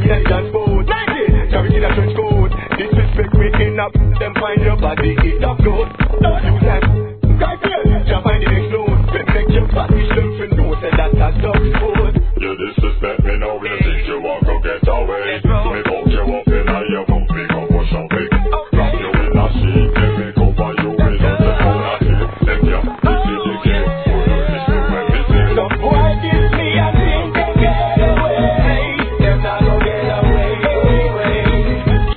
in a transport. Carry in a trench coat. Disrespect waking up, them find your body, it up close. Don't use them. Guys, here, just find the next note. Reflect your position for no, say that's a